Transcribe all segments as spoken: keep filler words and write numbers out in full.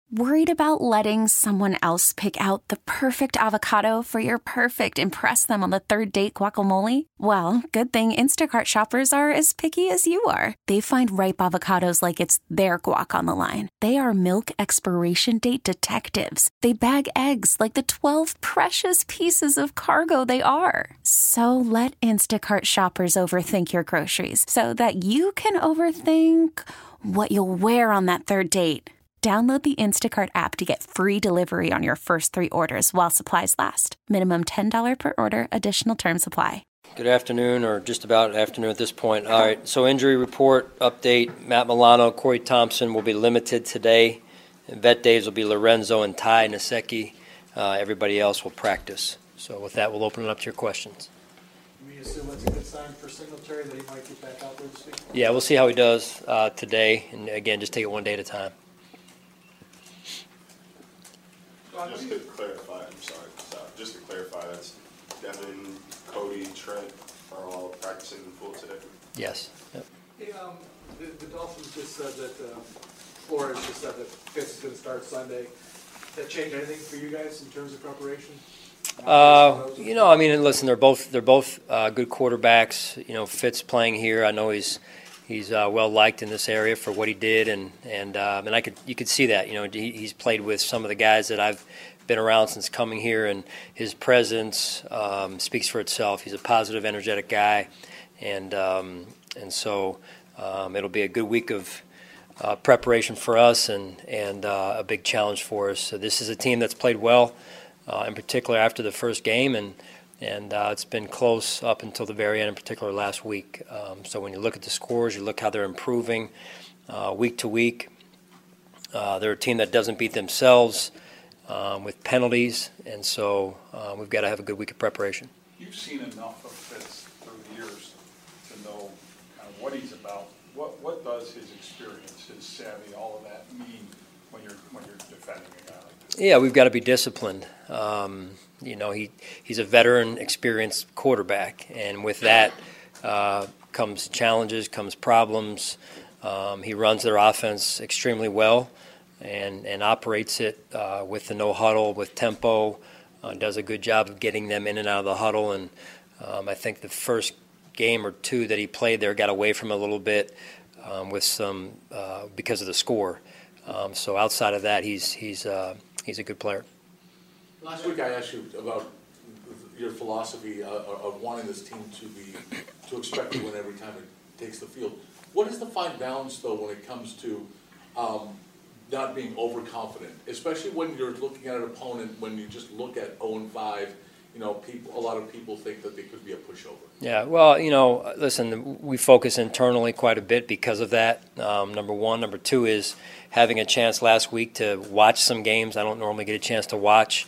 Worried about letting someone else pick out the perfect avocado for your perfect impress them on the third date guacamole? Well, good thing Instacart shoppers are as picky as you are. They find ripe avocados like it's their guac on the line. They are milk expiration date detectives. They bag eggs like the twelve precious pieces of cargo they are. So let Instacart shoppers overthink your groceries so that you can overthink what you'll wear on that third date. Download the Instacart app to get free delivery on your first three orders while supplies last. Minimum ten dollars per order. Additional terms apply. Good afternoon, or just about afternoon at this point. All right, so injury report update. Matt Milano, Corey Thompson will be limited today. And vet days will be Lorenzo and Ty Nasecki. Uh, everybody else will practice. So with that, we'll open it up to your questions. Can we assume that's a good sign for Singletary that he might get back out there this week? Yeah, we'll see how he does uh, today. And again, just take it one day at a time. Just to clarify, I'm sorry, sorry, just to clarify, that's Devin, Cody, Trent are all practicing in full today? Yes. Yep. Hey, um, the, the Dolphins just said that, uh, Flores just said that Fitz is going to start Sunday. Does that change anything for you guys in terms of preparation? Uh, you know, I mean, listen, they're both they're both uh, good quarterbacks. You know, Fitz playing here, I know he's he's uh, well liked in this area for what he did, and and um, and I could you could see that. You know, he, he's played with some of the guys that I've been around since coming here, and his presence um, speaks for itself. He's a positive, energetic guy, and um, and so um, it'll be a good week of uh, preparation for us, and and uh, a big challenge for us. So this is a team that's played well, uh, in particular after the first game, and. And uh, it's been close up until the very end, in particular last week. Um, so when you look at the scores, you look how they're improving uh, week to week. Uh, they're a team that doesn't beat themselves um, with penalties, and so uh, we've got to have a good week of preparation. You've seen enough of Fitz through the years to know kind of what he's about. What what does his experience, his savvy, all of that mean when you're when you're defending a guy like this? Yeah, we've got to be disciplined. Um, You know, he, he's a veteran, experienced quarterback, and with that uh, comes challenges, comes problems. Um, he runs their offense extremely well and, and operates it uh, with the no huddle, with tempo, uh, does a good job of getting them in and out of the huddle. And um, I think the first game or two that he played there got away from him a little bit um, with some uh, because of the score. Um, so outside of that, he's he's uh, he's a good player. Last week I asked you about your philosophy uh, of wanting this team to be to expect to win every time it takes the field. What is the fine balance, though, when it comes to um, not being overconfident, especially when you're looking at an opponent, when you just look at oh and five, you know, people, a lot of people think that they could be a pushover. Yeah, well, you know, listen, we focus internally quite a bit because of that, um, number one. Number two is having a chance last week to watch some games I don't normally get a chance to watch.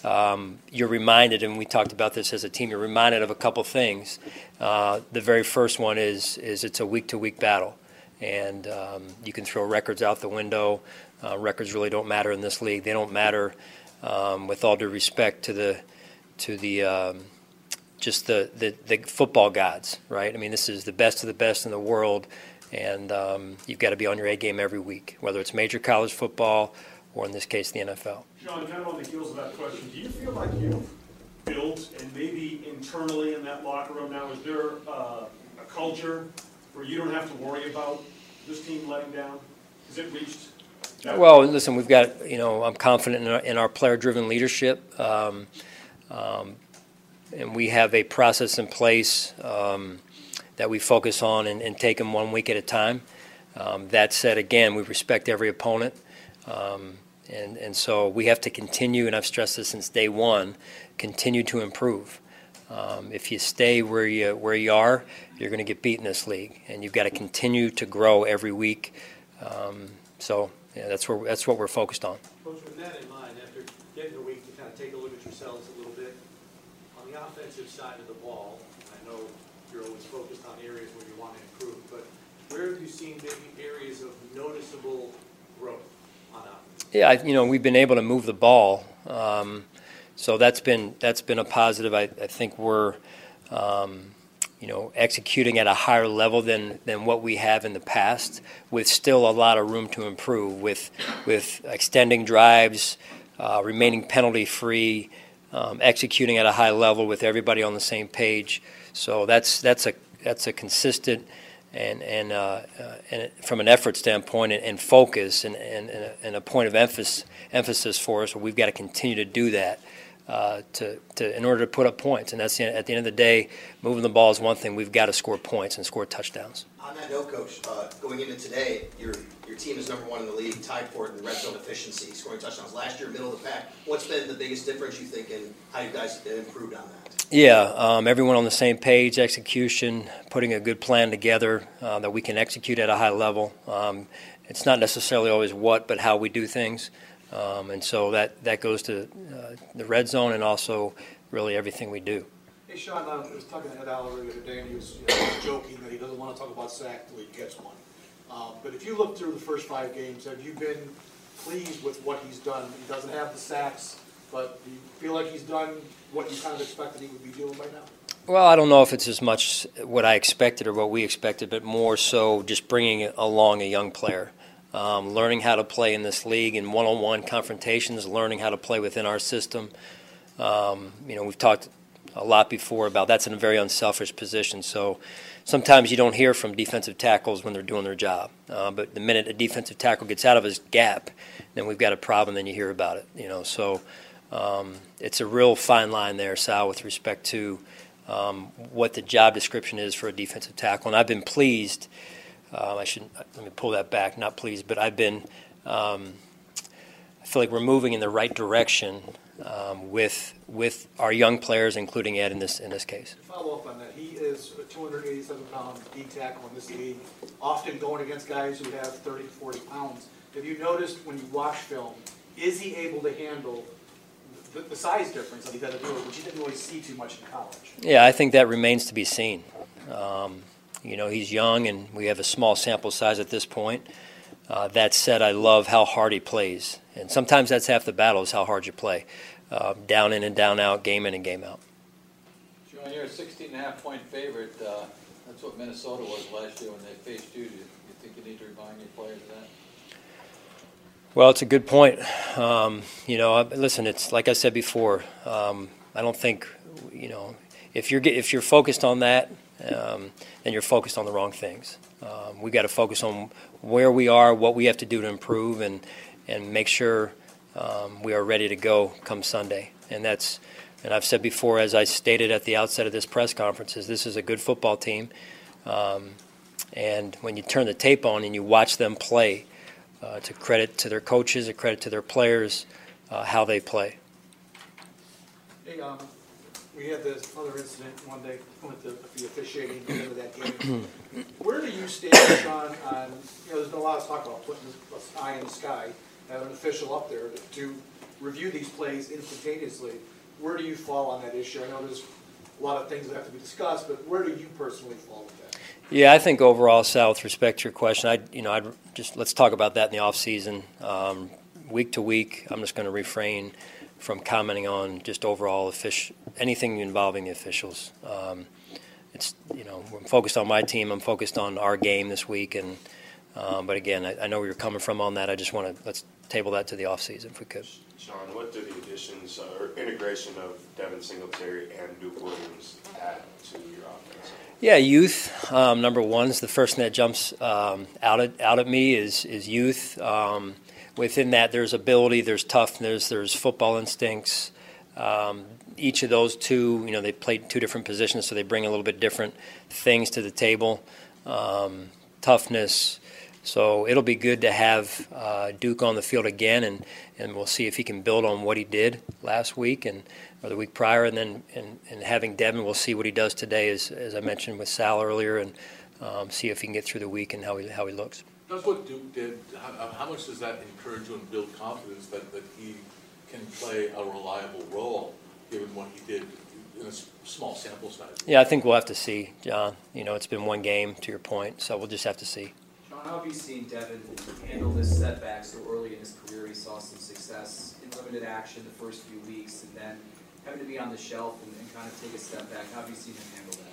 Um, you're reminded, and we talked about this as a team, you're reminded of a couple things. Uh, the very first one is is it's a week-to-week battle, and um, you can throw records out the window. Uh, records really don't matter in this league. They don't matter, um, with all due respect to the to the um, just the, the, the football gods, right? I mean, this is the best of the best in the world, and um, you've got to be on your A game every week, whether it's major college football or in this case the N F L. John, kind of on the heels of that question, do you feel like you've built, and maybe internally in that locker room now, is there uh, a culture where you don't have to worry about this team letting down? Has it reached that? Well, listen, we've got, you know, I'm confident in our, in our player-driven leadership, um, um, and we have a process in place um, that we focus on and, and take them one week at a time. Um, that said, again, we respect every opponent. Um, and, and so we have to continue, and I've stressed this since day one, continue to improve. Um, if you stay where you where you are, you're going to get beat in this league, and you've got to continue to grow every week. Um, so yeah, that's where that's what we're focused on. Coach, with that in mind, after getting a week to kind of take a look at yourselves a little bit, on the offensive side of the ball, I know you're always focused on areas where you want to improve, but where have you seen maybe areas of noticeable growth? Yeah, I, you know, we've been able to move the ball, um, so that's been that's been a positive. I, I think we're um, you know, executing at a higher level than, than what we have in the past, with still a lot of room to improve, with with extending drives, uh, remaining penalty-free, um, executing at a high level with everybody on the same page. So that's that's a that's a consistent and and, uh, uh, and from an effort standpoint and, and focus and, and, and, a, and a point of emphasis emphasis for us. We've got to continue to do that. Uh, to, to in order to put up points, and that's the, at the end of the day, moving the ball is one thing. We've got to score points and score touchdowns. On that note, Coach, uh, going into today, your your team is number one in the league, tied for it in red zone efficiency, scoring touchdowns. Last year, middle of the pack. What's been the biggest difference you think, and how you guys improved on that? Yeah, um, everyone on the same page, execution, putting a good plan together uh, that we can execute at a high level. Um, it's not necessarily always what, but how we do things. Um, and so that, that goes to uh, the red zone and also really everything we do. Hey, Sean, I was talking to Ed Oliver the other day, and he was, you know, joking that he doesn't want to talk about sack until he gets one. Um, but if you look through the first five games, have you been pleased with what he's done? He doesn't have the sacks, but do you feel like he's done what you kind of expected he would be doing by now? Well, I don't know if it's as much what I expected or what we expected, but more so just bringing along a young player. Um, learning how to play in this league in one-on-one confrontations, learning how to play within our system. Um, you know, we've talked a lot before about that's in a very unselfish position. So sometimes you don't hear from defensive tackles when they're doing their job. Uh, but the minute a defensive tackle gets out of his gap, then we've got a problem, then you hear about it. You know, so um, it's a real fine line there, Sal, with respect to um, what the job description is for a defensive tackle. And I've been pleased. Um, I shouldn't, let me pull that back, not pleased, but I've been, um, I feel like we're moving in the right direction um, with with our young players, including Ed in this in this case. To follow up on that, he is a two hundred eighty-seven pound D tackle in this league, often going against guys who have thirty to forty pounds. Have you noticed when you watch film, is he able to handle the, the size difference that he got to do, which you didn't really see too much in college? Yeah, I think that remains to be seen. Um, You know, he's young, and we have a small sample size at this point. Uh, that said, I love how hard he plays. And sometimes that's half the battle is how hard you play. Uh, down in and down out, game in and game out. Sean, you're a sixteen and a half point favorite. Uh, that's what Minnesota was last year when they faced you. Do you, you think you need to remind your players of that? Well, it's a good point. Um, you know, listen, it's like I said before, um, I don't think, you know, if you're, if you're focused on that, Um, then you're focused on the wrong things. Um, we've got to focus on where we are, what we have to do to improve, and and make sure um, we are ready to go come Sunday. And that's, and I've said before, as I stated at the outset of this press conference, is this is a good football team. Um, and when you turn the tape on and you watch them play, uh, it's a credit to their coaches, a credit to their players, uh, how they play. Hey, um, we had this other incident one day with the, the officiating at the end of that game. Where do you stand, Sean, on, you know, there's been a lot of talk about putting this eye in the sky, have an official up there to, to review these plays instantaneously. Where do you fall on that issue? I know there's a lot of things that have to be discussed, but where do you personally fall with that? Yeah, I think overall, Sal, with respect to your question, I, you know, I'd just let's talk about that in the off season. Um, week to week, I'm just going to refrain from commenting on just overall official, anything involving the officials. Um, it's, you know, I'm focused on my team. I'm focused on our game this week. And um, but again, I, I know where you're coming from on that. I just want to let's table that to the off season if we could. Sean, what do the additions uh, or integration of Devin Singletary and Duke Williams add to your offense? Yeah, youth. Um, number one is the first thing that jumps um, out at out at me is is youth. Um, Within that, there's ability, there's toughness, there's football instincts. Um, each of those two, you know, they play two different positions, so they bring a little bit different things to the table. Um, toughness. So it'll be good to have uh, Duke on the field again, and, and we'll see if he can build on what he did last week and or the week prior, and then and, and having Devin, we'll see what he does today, as as I mentioned with Sal earlier, and um, see if he can get through the week and how he how he looks. That's what Duke did. How, how much does that encourage you and build confidence that, that he can play a reliable role, given what he did in a small sample size? Yeah, I think we'll have to see, John. You know, it's been one game, to your point, so we'll just have to see. Sean, how have you seen Devin handle this setback so early in his career? He saw some success in limited action the first few weeks, and then having to be on the shelf and, and kind of take a step back. How have you seen him handle that?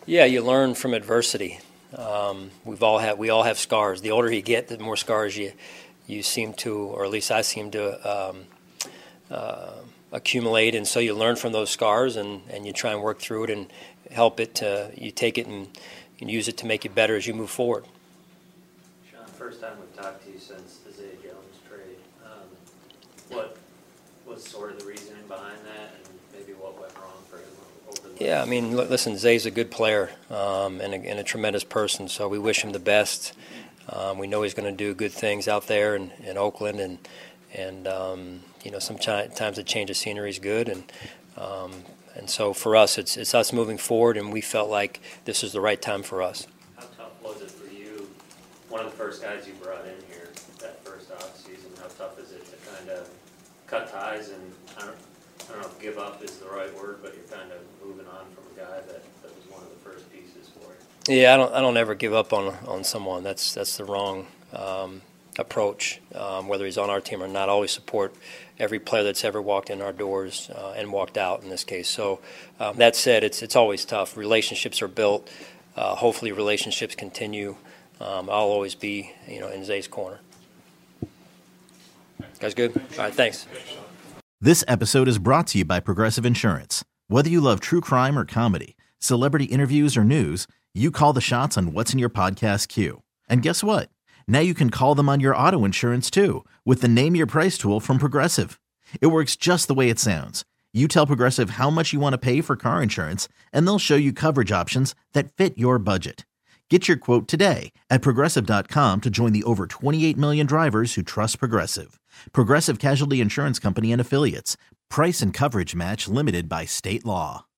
Yeah, you learn from adversity. Um, we've all had we all have scars. The older you get, the more scars you you seem to, or at least I seem to um, uh, accumulate. And so you learn from those scars, and, and you try and work through it and help it. To, you take it and, and use it to make you better as you move forward. Sean, first time we've talked to you since the Zay Jones trade. Um, what was sort of the reasoning behind that, and maybe what went wrong for him over the Yeah, I mean, l- listen, Zay's a good player um, and, a, and a tremendous person, so we wish him the best. Um, we know he's going to do good things out there in, in Oakland, and and um, you know, sometimes a change of scenery is good, and um, and so for us, it's it's us moving forward, and we felt like this is the right time for us. How tough was it for you, one of the first guys you brought in here that first off season? How tough is it to kind of cut ties and I don't, I don't know if give up is the right word, but you're kind of moving on from a guy that, that was one of the first pieces for you? Yeah, I don't I don't ever give up on on someone. That's that's the wrong um, approach. Um, whether he's on our team or not, I always support every player that's ever walked in our doors uh, and walked out in this case. So um, that said, it's it's always tough. Relationships are built. Uh, hopefully, relationships continue. Um, I'll always be, you know, in Zay's corner. Guys, good. All right, thanks. This episode is brought to you by Progressive Insurance. Whether you love true crime or comedy, celebrity interviews or news, you call the shots on what's in your podcast queue. And guess what? Now you can call them on your auto insurance too with the Name Your Price tool from Progressive. It works just the way it sounds. You tell Progressive how much you want to pay for car insurance, and they'll show you coverage options that fit your budget. Get your quote today at Progressive dot com to join the over twenty-eight million drivers who trust Progressive. Progressive Casualty Insurance Company and Affiliates. Price and coverage match limited by state law.